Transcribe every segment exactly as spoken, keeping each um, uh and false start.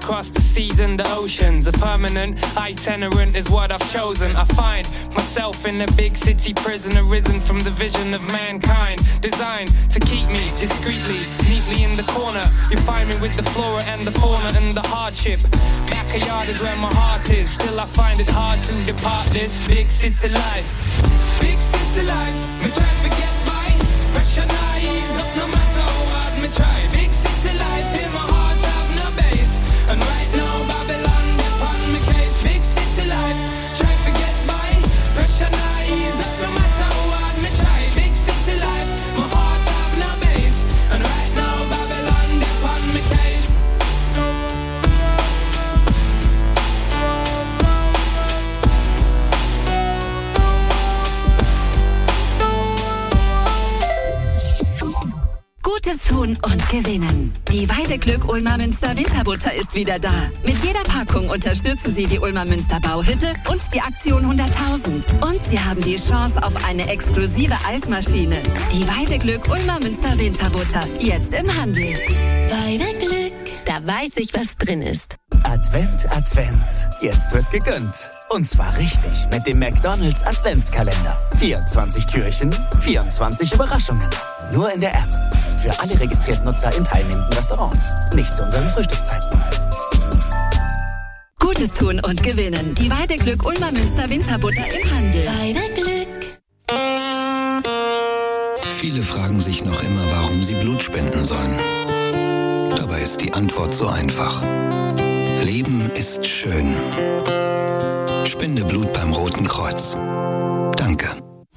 across the seas and the oceans. A permanent itinerant is what I've chosen. I find myself in a big city prison, arisen from the vision of mankind, designed to keep me discreetly, neatly in the corner. You find me with the flora and the fauna and the hardship. Backyard is where my heart is. Still I find it hard to depart this big city life. Big city life, me try to get by. Pressure not ease up no matter what me try. Big city life, in my heart have no base. And right now Babylon upon me case. Big city life, try to get by. Pressure not ease up no matter what me try. Big city life, my heart have no base. And right now Babylon upon me case. Gutes tun und gewinnen. Die Weideglück Ulmer Münster Winterbutter ist wieder da. Mit jeder Packung unterstützen Sie die Ulmer Münster Bauhütte und die Aktion hunderttausend. Und Sie haben die Chance auf eine exklusive Eismaschine. Die Weideglück Ulmer Münster Winterbutter. Jetzt im Handel. Weideglück. Da weiß ich, was drin ist. Advent, Advent. Jetzt wird gegönnt. Und zwar richtig mit dem McDonald's Adventskalender. vierundzwanzig Türchen, vierundzwanzig Überraschungen. Nur in der App. Für alle registrierten Nutzer in teilnehmenden Restaurants. Nicht zu unseren Frühstückszeiten. Gutes tun und gewinnen. Die Weideglück Ulmer Münster Winterbutter im Handel. Weideglück. Viele fragen sich noch immer, warum sie Blut spenden sollen. Dabei ist die Antwort so einfach. Leben ist schön. Spende Blut beim Roten Kreuz. Danke.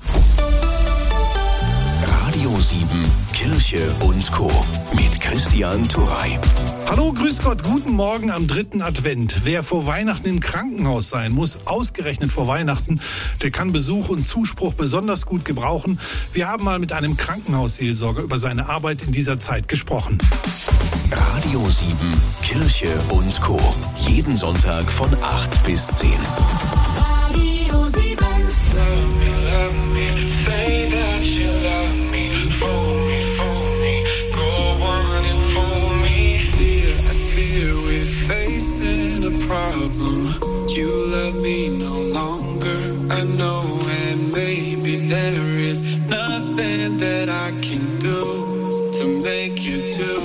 Radio sieben, Kirche und Co. mit Christian Turey. Hallo, grüß Gott, guten Morgen am dritten Advent. Wer vor Weihnachten im Krankenhaus sein muss, ausgerechnet vor Weihnachten, der kann Besuch und Zuspruch besonders gut gebrauchen. Wir haben mal mit einem Krankenhausseelsorger über seine Arbeit in dieser Zeit gesprochen. Radio sieben, Kirche und Co. Jeden Sonntag von acht bis zehn. Radio sieben. Love me, love me, say that you love me, fool me, fool me, go on and fool me. Dear, I fear we're facing a problem. You love me no longer, I know, and maybe there is nothing that I can do to make you do.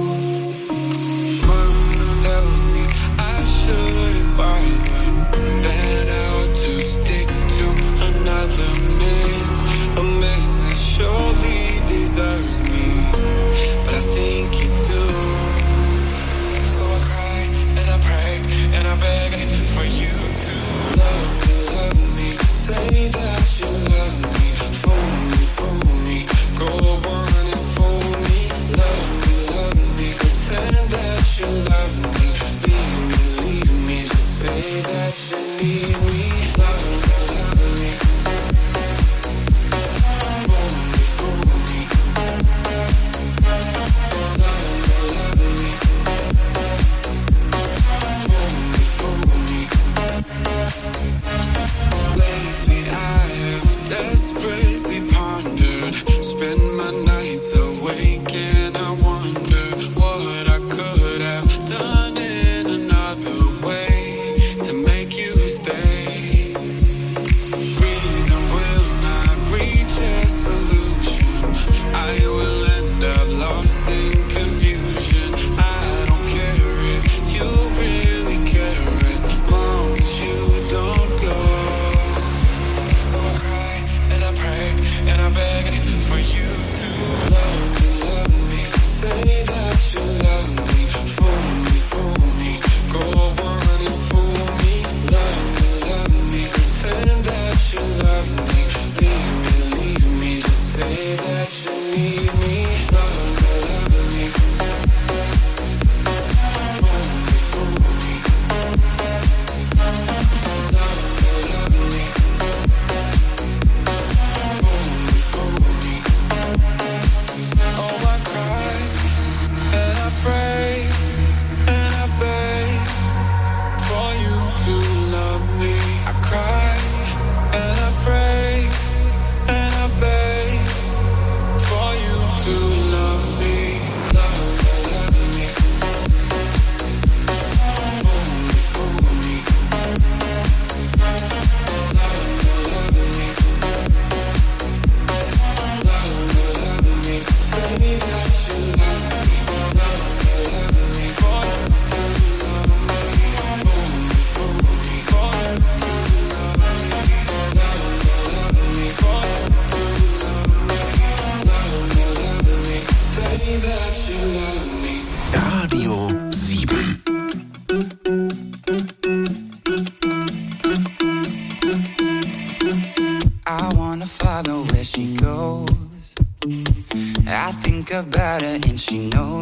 Mama tells me I shouldn't bother, that I ought to stick to another man, a man that surely deserves me, but I think you do. So I cry and I pray and I beg for you to love me, love me, say that you love me,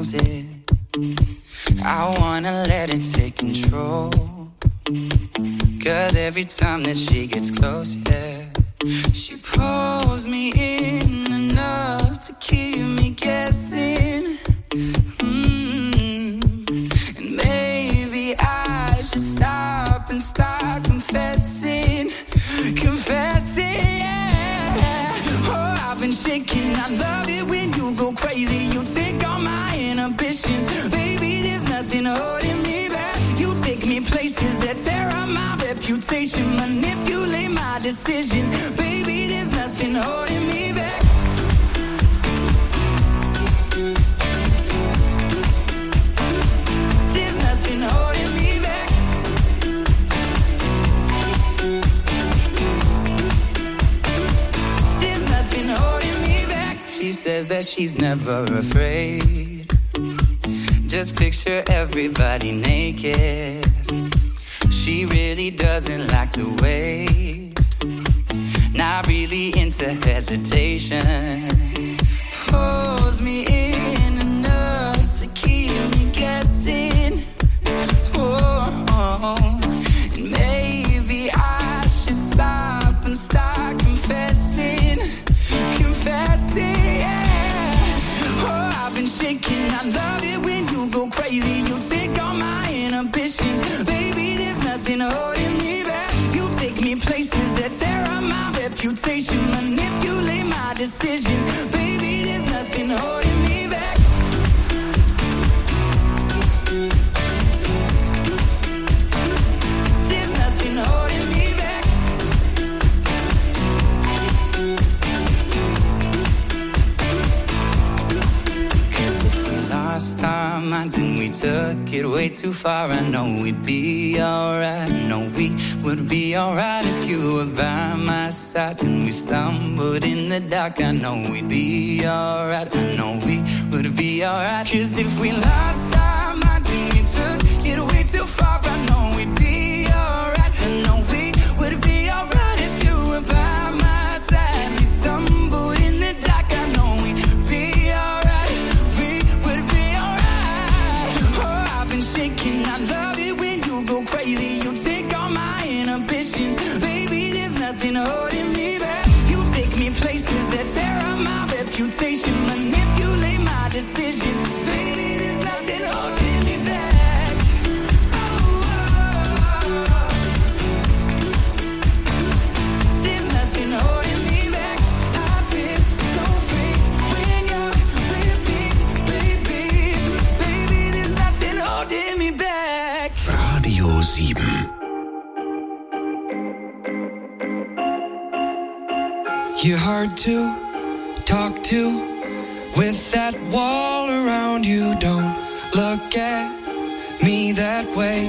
knows it. I wanna let it take control. Cause every time that she gets close, yeah, she pulls me in enough to keep me guessing. Mm. And maybe I should stop and start confessing. Confessing, yeah. Oh, I've been shaking. I love it when you go crazy. You take all my inhibitions. Baby, there's nothing holding me back. You take me places that tear up my reputation. Manipulate my decisions. Baby, there's nothing holding me back. There's nothing holding me back. There's nothing holding me back. She says that she's never afraid. Just picture everybody naked. She really doesn't like to wait. Not really into hesitation. Pulls me in enough to keep me guessing. Oh, oh. And maybe I should stop and start confessing. Confessing, yeah. Oh, I've been shaking. I love it when you go crazy. You take all my inhibitions. Baby, there's nothing holding me back. You take me places that tear up my reputation. Manipulate my decisions. Baby, there's nothing holding me back. There's nothing holding me back. Cause if we lost our minds and we took it way too far, I know we'd be alright. I know we would be alright if you were by my side. And we stumbled in the dark, I know we'd be alright. I know we would be alright. Cause if we lost our minds and we took it way too far, I know we'd be alright. I know we would be alright if you were by my side. We stumbled in the dark, I know we'd be alright. We would be alright. Oh, I've been shaking. I love it when you go crazy. You take all my inhibitions. Baby, there's nothing holding me back. You take me places that tear up my reputation. Manipulate my decisions. Baby, there's nothing holding me back. Oh, oh, oh. There's nothing holding me back. I feel so free when you're with me, baby. Baby, there's nothing holding me back. Radio sieben. You're hard to talk to with that wall around you. Don't look at me that way.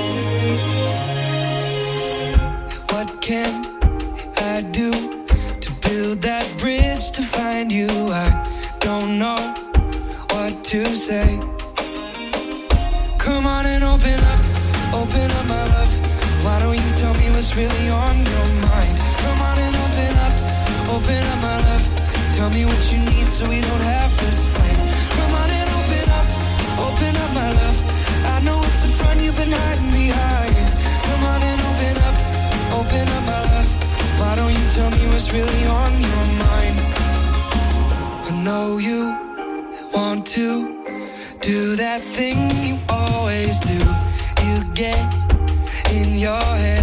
What can I do to build that bridge to find you? I don't know what to say. Come on and open up, open up my love. Why don't you tell me what's really on your mind? Come on and open up, open up my love. Tell me what you need so we don't have this fight. Come on and open up, open up my love. I know it's the front you've been hiding behind. Come on and open up, open up my love. Why don't you tell me what's really on your mind? I know you want to do that thing you always do. You get in your head.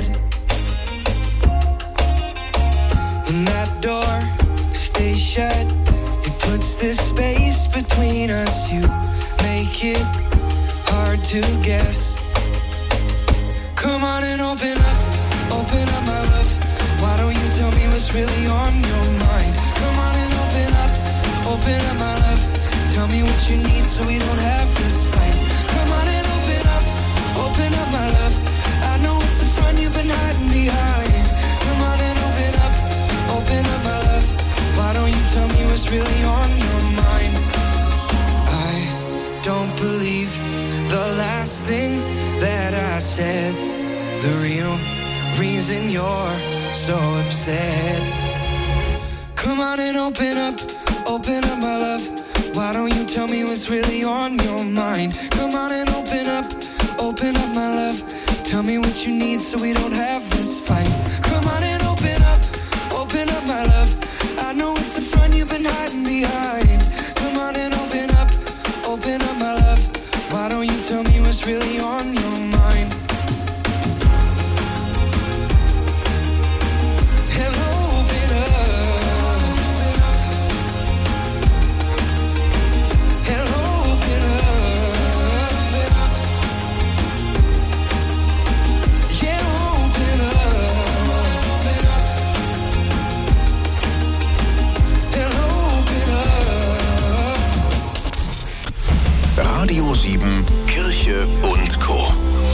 When that door stays shut, it puts this space between us. You make it hard to guess. Come on and open up, open up my love. Why don't you tell me what's really on your mind? Come on and open up, open up my love. Tell me what you need so we don't have this fight. Come on and open up, open up my love. I know it's the front you've been hiding behind. Come on and open up, open up my love. Why don't you tell me what's really on your mind? I don't believe the last thing that I said. The real reason you're so upset. Come on and open up, open up my love. Why don't you tell me what's really on your mind? Come on and open up, open up my love. Tell me what you need so we don't have this fight. Come on and open up, open up my love. I know it's a front you've been hiding behind. Come on and open up, open up my love. Why don't you tell me what's really on your mind? Hello, open up. Hello, open up. Yeah, open up. Hello, open up. Radio sieben, Kirche und Co.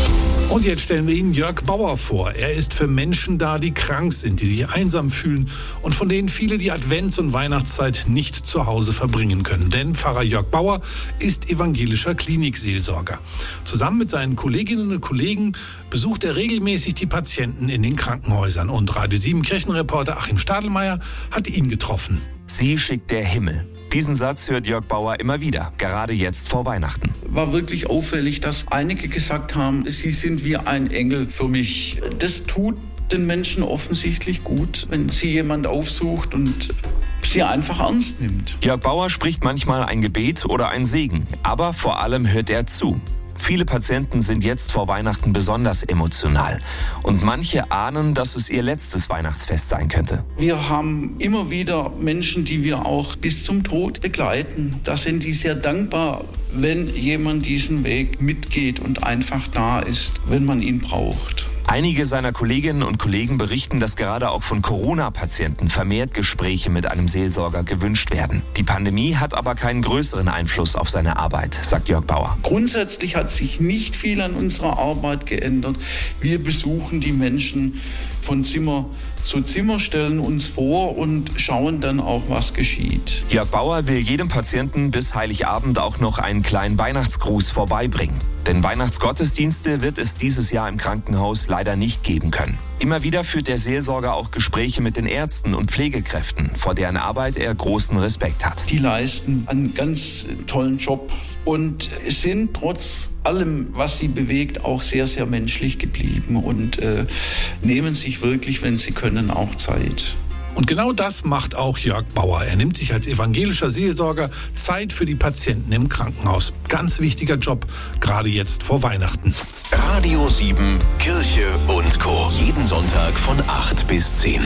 Und jetzt stellen wir Ihnen Jörg Bauer vor. Er ist für Menschen da, die krank sind, die sich einsam fühlen und von denen viele die Advents- und Weihnachtszeit nicht zu Hause verbringen können. Denn Pfarrer Jörg Bauer ist evangelischer Klinikseelsorger. Zusammen mit seinen Kolleginnen und Kollegen besucht er regelmäßig die Patienten in den Krankenhäusern. Und Radio sieben Kirchenreporter Achim Stadelmeier hat ihn getroffen. Sie schickt der Himmel. Diesen Satz hört Jörg Bauer immer wieder, gerade jetzt vor Weihnachten. War wirklich auffällig, dass einige gesagt haben, sie sind wie ein Engel für mich. Das tut den Menschen offensichtlich gut, wenn sie jemand aufsucht und sie einfach ernst nimmt. Jörg Bauer spricht manchmal ein Gebet oder ein Segen, aber vor allem hört er zu. Viele Patienten sind jetzt vor Weihnachten besonders emotional. Und manche ahnen, dass es ihr letztes Weihnachtsfest sein könnte. Wir haben immer wieder Menschen, die wir auch bis zum Tod begleiten. Da sind die sehr dankbar, wenn jemand diesen Weg mitgeht und einfach da ist, wenn man ihn braucht. Einige seiner Kolleginnen und Kollegen berichten, dass gerade auch von Corona-Patienten vermehrt Gespräche mit einem Seelsorger gewünscht werden. Die Pandemie hat aber keinen größeren Einfluss auf seine Arbeit, sagt Jörg Bauer. Grundsätzlich hat sich nicht viel an unserer Arbeit geändert. Wir besuchen die Menschen von Zimmer zu Zimmer, stellen uns vor und schauen dann auch, was geschieht. Jörg Bauer will jedem Patienten bis Heiligabend auch noch einen kleinen Weihnachtsgruß vorbeibringen. Denn Weihnachtsgottesdienste wird es dieses Jahr im Krankenhaus leider nicht geben können. Immer wieder führt der Seelsorger auch Gespräche mit den Ärzten und Pflegekräften, vor deren Arbeit er großen Respekt hat. Die leisten einen ganz tollen Job und sind trotz allem, was sie bewegt, auch sehr, sehr menschlich geblieben und äh, nehmen sich wirklich, wenn sie können, auch Zeit. Und genau das macht auch Jörg Bauer. Er nimmt sich als evangelischer Seelsorger Zeit für die Patienten im Krankenhaus. Ganz wichtiger Job, gerade jetzt vor Weihnachten. Radio sieben, Kirche und Co. Jeden Sonntag von acht bis zehn.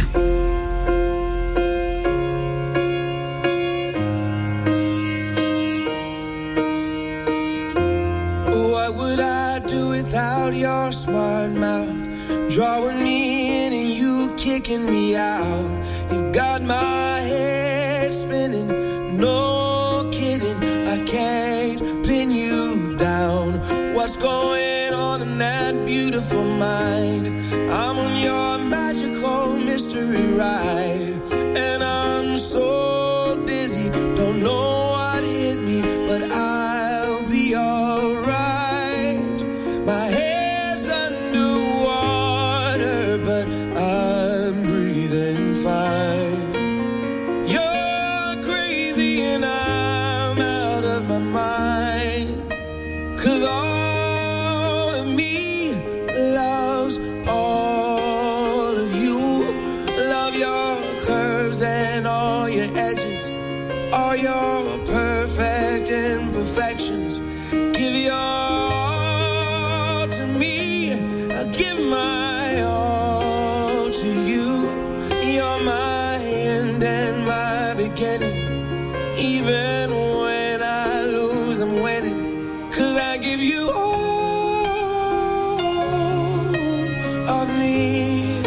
What would I do without your smart mouth? Drawing me in and you kicking me out. You've got my head spinning, no kidding. I can't pin you down. What's going on in that beautiful mind? I'm on your magical mystery ride, and I'm so dizzy, don't know what hit me, but I'll be alright. My head's underwater, but I'm breathing fine. You're crazy and I'm out of my mind, 'cause all of me loves all of you. Love your curves and all your edges, all your perfect imperfections. Give your all to me, I'll give my all to you. You're my end and my beginning. Even when I lose, I'm winning, 'cause I give you all of me,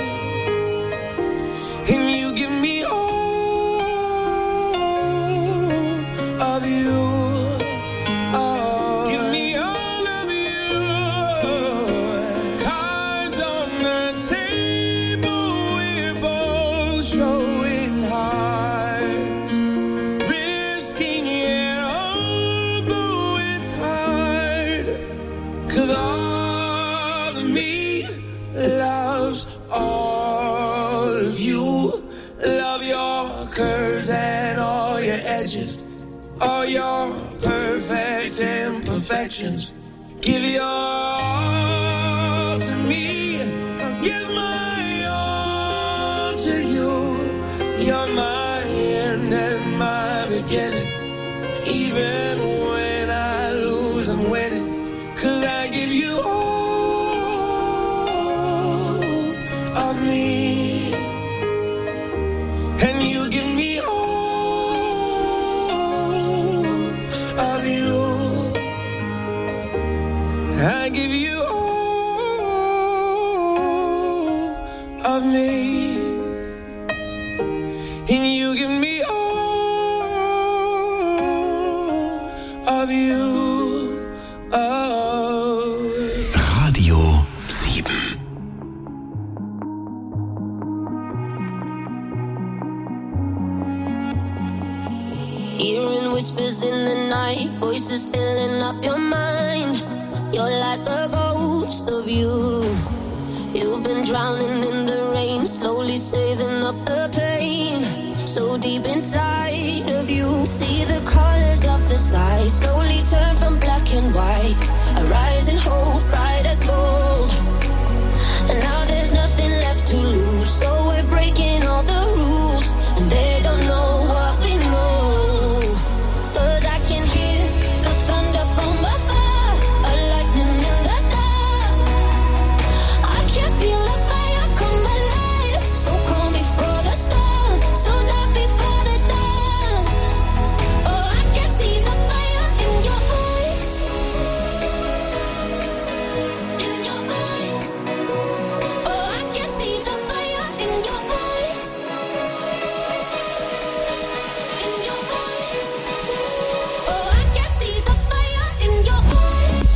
and you give me all of you. Oh, give me all of you. Cards on the table, we're both showing hearts, risking it although it's hard, 'cause all of me loves all of you. Love your curves and all your edges, all your intentions. Give your all to me. I'll give my all to you. You're my end and my beginning. Even when I lose, I'm winning. 'Cause I give you all of me. And you give me all of you. I give you all of me. And you give me all of you. Oh. Radio sieben. Hearing whispers in the night, voices filling up your mind. You're like a ghost of you. You've been drowning in the rain, slowly saving up the pain. So deep inside of you, see the colors of the sky slowly turn from black and white. A rising hope, bright as gold. And now there's nothing left to lose, so we're breaking all the rules. And they don't know what we know. 'Cause I can hear the thunder from afar, a lightning in the dark. I can feel a fire come alive, so calm before the storm, so dark before the dawn. Oh, I can see the fire in your eyes, in your eyes. Oh, I can see the fire in your eyes, in your eyes. Oh, I can see the fire in your eyes.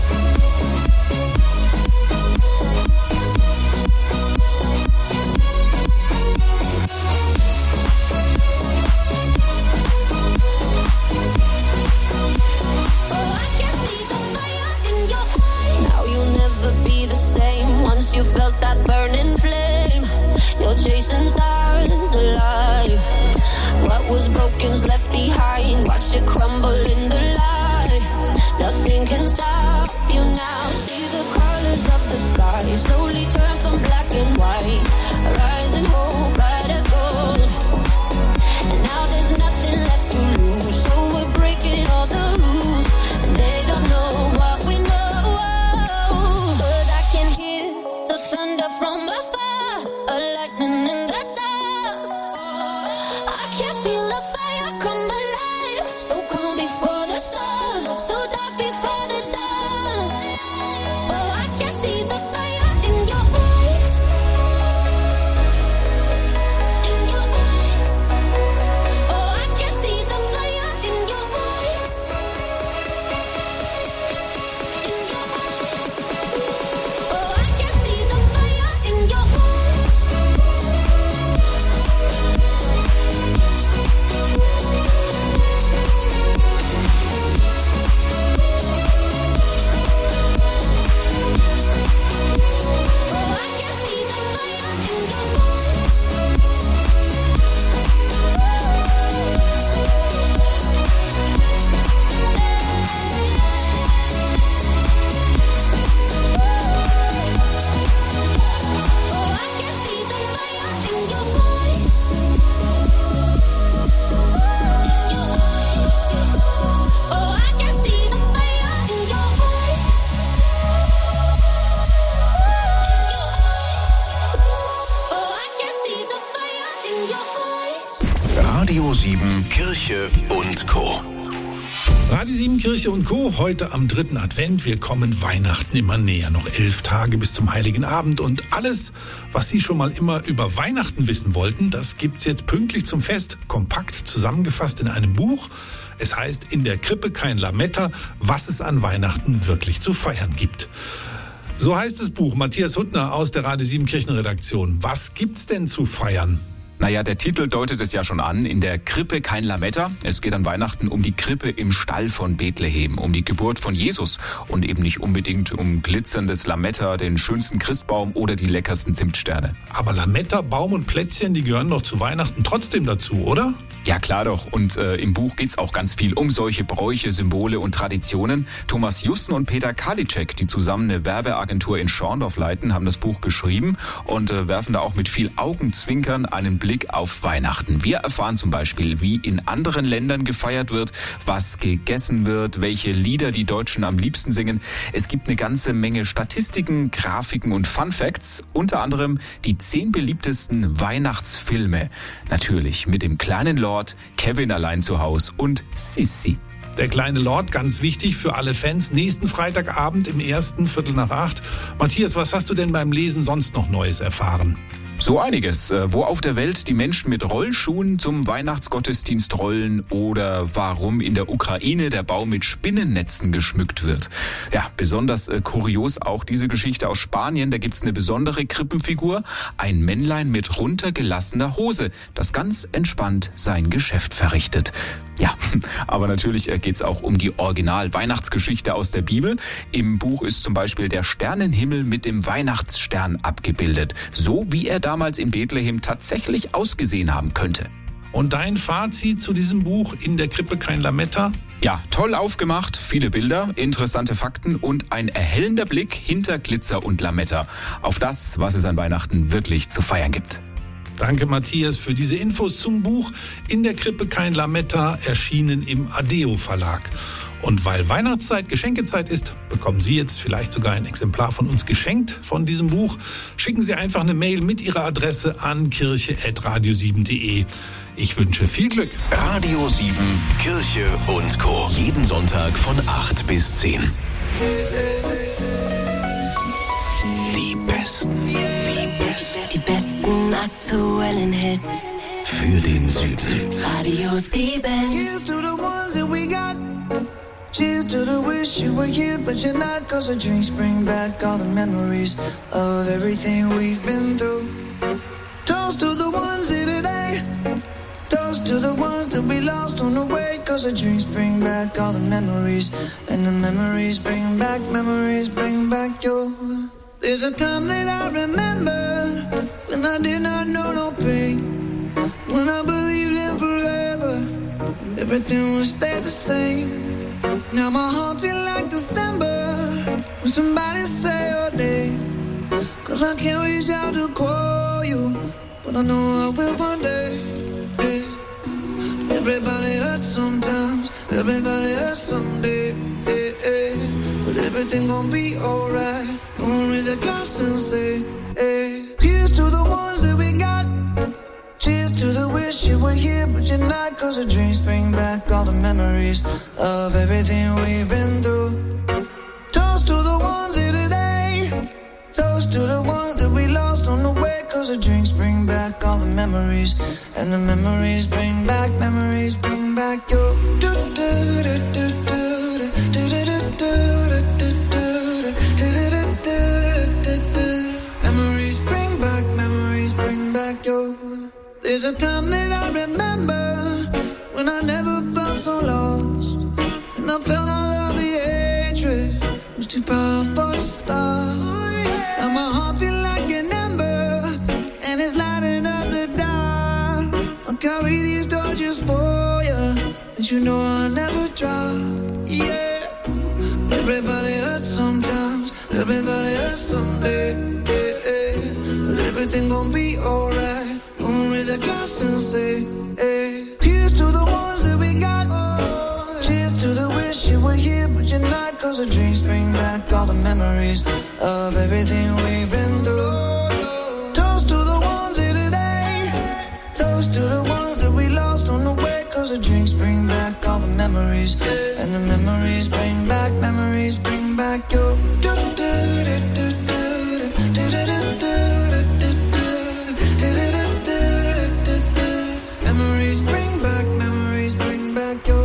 Oh, I can see the fire in your eyes. Now you'll never be the same. Once you felt that burning flame, you're chasing stars alive. What was broken's left behind. Watch it crumble in the light. Nothing can stop you now. See the colors of the sky slowly turn from black and white. A rising hope, bright as gold. And now there's nothing left to lose, so we're breaking all the rules. And they don't know what we know. 'Cause I can hear the thunder from afar, a lightning in the dark. I can feel the fire come alive, so calm before the storm, so dark before the dawn. Oh, I can see the fire in your eyes, in your eyes. Oh, I can see the fire in your eyes, in your eyes. Oh, I can see the fire in your eyes. Oh, I can see the fire in your eyes. Oh, I can see the fire in your eyes, in your eyes. Oh, I can see the fire in your eyes, in your eyes. Oh, I can see the fire in your eyes. Radio sieben Kirche und Co. Radio sieben Kirche und Co. Heute am dritten Advent. Wir kommen Weihnachten immer näher. Noch elf Tage bis zum Heiligen Abend. Und alles, was Sie schon mal immer über Weihnachten wissen wollten, das gibt's jetzt pünktlich zum Fest. Kompakt zusammengefasst in einem Buch. Es heißt In der Krippe kein Lametta, was es an Weihnachten wirklich zu feiern gibt. So heißt das Buch. Matthias Huttner aus der Radio sieben Kirchenredaktion. Was gibt's denn zu feiern? Naja, der Titel deutet es ja schon an. In der Krippe kein Lametta. Es geht an Weihnachten um die Krippe im Stall von Bethlehem, um die Geburt von Jesus und eben nicht unbedingt um glitzerndes Lametta, den schönsten Christbaum oder die leckersten Zimtsterne. Aber Lametta, Baum und Plätzchen, die gehören doch zu Weihnachten trotzdem dazu, oder? Ja, klar doch. Und äh, im Buch geht's auch ganz viel um solche Bräuche, Symbole und Traditionen. Thomas Jussen und Peter Karliczek, die zusammen eine Werbeagentur in Schorndorf leiten, haben das Buch geschrieben und äh, werfen da auch mit viel Augenzwinkern einen Blick auf Weihnachten. Wir erfahren zum Beispiel, wie in anderen Ländern gefeiert wird, was gegessen wird, welche Lieder die Deutschen am liebsten singen. Es gibt eine ganze Menge Statistiken, Grafiken und Fun Facts, unter anderem die zehn beliebtesten Weihnachtsfilme. Natürlich mit dem kleinen Lord, Kevin allein zu Haus und Sissi. Der kleine Lord, ganz wichtig für alle Fans, nächsten Freitagabend im ersten Viertel nach acht. Matthias, was hast du denn beim Lesen sonst noch Neues erfahren? So einiges. Wo auf der Welt die Menschen mit Rollschuhen zum Weihnachtsgottesdienst rollen oder warum in der Ukraine der Baum mit Spinnennetzen geschmückt wird. Ja, besonders äh, kurios auch diese Geschichte aus Spanien. Da gibt's eine besondere Krippenfigur, ein Männlein mit runtergelassener Hose, das ganz entspannt sein Geschäft verrichtet. Ja, aber natürlich geht's auch um die Original-Weihnachtsgeschichte aus der Bibel. Im Buch ist zum Beispiel der Sternenhimmel mit dem Weihnachtsstern abgebildet, so wie er damals in Bethlehem tatsächlich ausgesehen haben könnte. Und dein Fazit zu diesem Buch In der Krippe kein Lametta? Ja, toll aufgemacht, viele Bilder, interessante Fakten und ein erhellender Blick hinter Glitzer und Lametta auf das, was es an Weihnachten wirklich zu feiern gibt. Danke, Matthias, für diese Infos zum Buch In der Krippe kein Lametta, erschienen im Adeo Verlag. Und weil Weihnachtszeit Geschenkezeit ist, bekommen Sie jetzt vielleicht sogar ein Exemplar von uns geschenkt von diesem Buch. Schicken Sie einfach eine Mail mit Ihrer Adresse an kirche at radio sieben punkt de. Ich wünsche viel Glück. Radio sieben, Kirche und Co. Jeden Sonntag von acht bis zehn. Die besten. Die besten aktuellen Hits. Für den Süden. Radio sieben. Here's to the ones that we got. Cheers to the wish you were here, but you're not. Cause the drinks bring back all the memories of everything we've been through. Toast to the ones here today. Toast to the ones that we lost on the way. Cause the drinks bring back all the memories. And the memories bring back, memories bring back your. There's a time that I remember when I did not know no pain. When I believed in forever, everything would stay the same. Now my heart feel like December when somebody say your name. Cause I can't reach out to call you, but I know I will one day. Yeah. Everybody hurts sometimes, everybody hurts someday. Yeah, yeah. But everything gon' be alright. Gonna raise a glass and say, hey. Here's to the ones that we got. Cheers to the wish you were here, but you're not. Cause the drinks bring back all the memories of everything we've been through. Toast to the ones here today. Toast to the ones that we lost on the way. Cause the drinks bring back all the memories. And the memories bring back, memories bring back your. Memories bring back, memories bring back your. There's a time that I remember when I never felt so lost. And I felt all of the hatred was too powerful to stop. Now my heart feel like an ember and it's lighting up the dark. I'll carry these torches for you, and you know I'll never drop. Yeah. Everybody hurts sometimes, everybody hurts someday. Yeah, yeah. But everything gon' be alright. Gonna raise a glass and say, hey. Here's to the ones that we got. Oh, cheers to the wish you were here, but you're not. Cause the drinks bring back all the memories of everything we've been through. Toast to the ones here today. Toast to the ones that we lost on the way. Cause the drinks bring back all the memories. And the memories bring back, memories bring back your. Memories bring back, memories bring back your.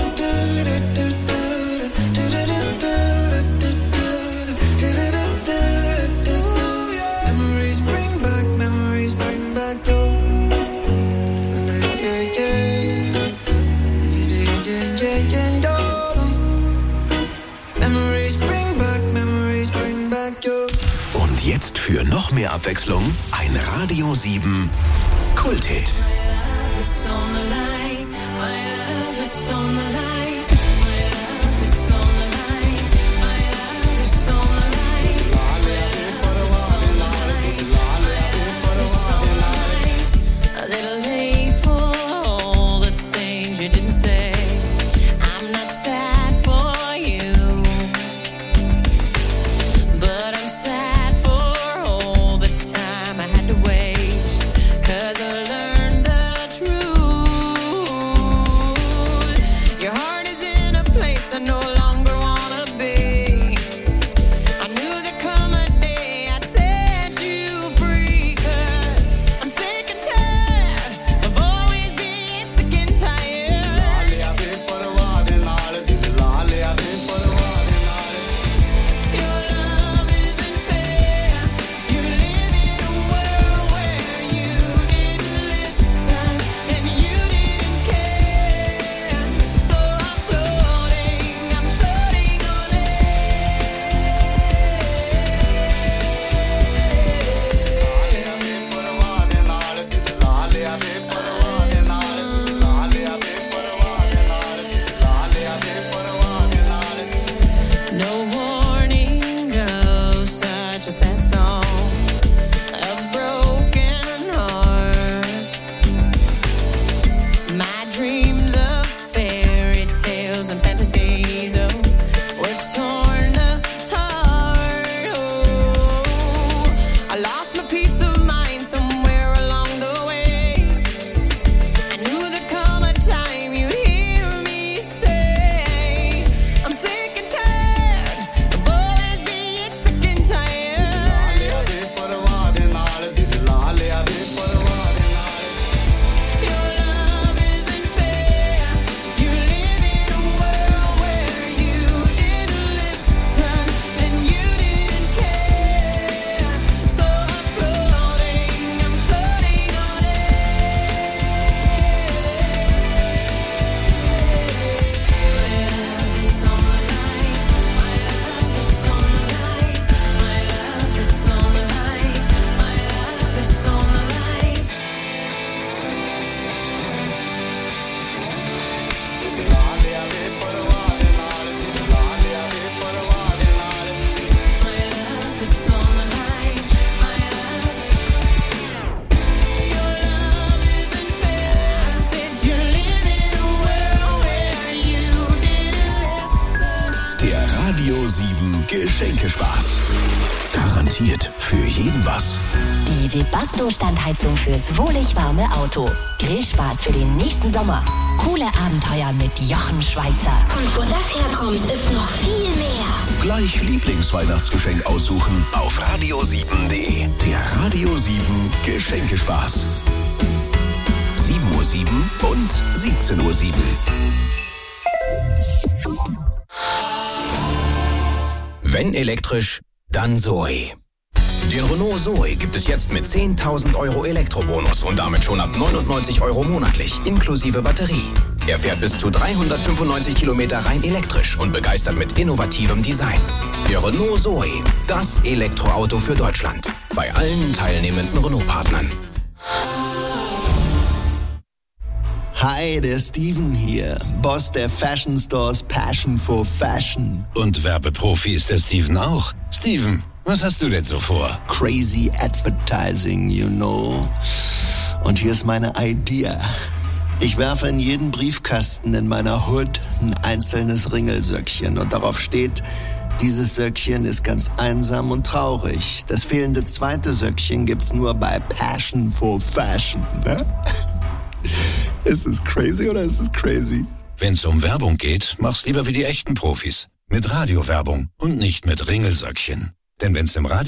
Memories bring back, memories bring back your. Memories bring back, memories bring back your. Und jetzt für noch mehr Abwechslung ein Radio sieben Kulthit. love is on the line. My love is on the line. My love is on the line. My love is on the line. My love is on the line. My love is on the line. A little late for all the things you didn't say. I'm not sad for you, but I'm sad for all the time I had to waste. 'Cause I learned the truth. Your heart is in a place I no longer wanna be. I knew there'd come a day I'd set you free. 'Cause I'm sick and tired of always being sick and tired. Your love isn't fair. You live in a world where you didn't listen and you didn't care. So I'm floating, I'm floating on No warning goes such a sad song of broken hearts. My dreams of fairy tales and fantasies, oh, were torn apart. Oh, I lost my peace of mind somewhere along the way. I knew there'd come a time you'd hear me say, I'm sick and tired of always being sick and tired. Your love isn't fair. You live in a world where you didn't listen and you didn't care. So I'm floating, I'm floating on Der Radio sieben Geschenkespaß. Garantiert für jeden was. Die Webasto-Standheizung fürs wohlig warme Auto. Grillspaß für den nächsten Sommer. Coole Abenteuer mit Jochen Schweizer. Und wo das herkommt, ist noch viel mehr. Gleich Lieblingsweihnachtsgeschenk aussuchen auf radio sieben punkt de. Der Radio sieben Geschenkespaß. sieben Uhr sieben und siebzehn Uhr sieben. Wenn elektrisch, dann Zoe. Den Renault Zoe gibt es jetzt mit zehntausend Euro Elektrobonus und damit schon ab neunundneunzig Euro monatlich, inklusive Batterie. Er fährt bis zu dreihundertfünfundneunzig Kilometer rein elektrisch und begeistert mit innovativem Design. Der Renault Zoe, das Elektroauto für Deutschland. Bei allen teilnehmenden Renault-Partnern. Hi, der Steven hier, Boss der Fashion Stores Passion for Fashion. Und Werbeprofi ist der Steven auch. Steven, was hast du denn so vor? Crazy Advertising, you know. Und hier ist meine Idee. Ich werfe in jeden Briefkasten in meiner Hood ein einzelnes Ringelsöckchen und darauf steht, dieses Söckchen ist ganz einsam und traurig. Das fehlende zweite Söckchen gibt's nur bei Passion for Fashion, ne? Ist es crazy oder ist es crazy? Wenn's um Werbung geht, mach's lieber wie die echten Profis. Mit Radiowerbung und nicht mit Ringelsöckchen. Denn wenn's im Radio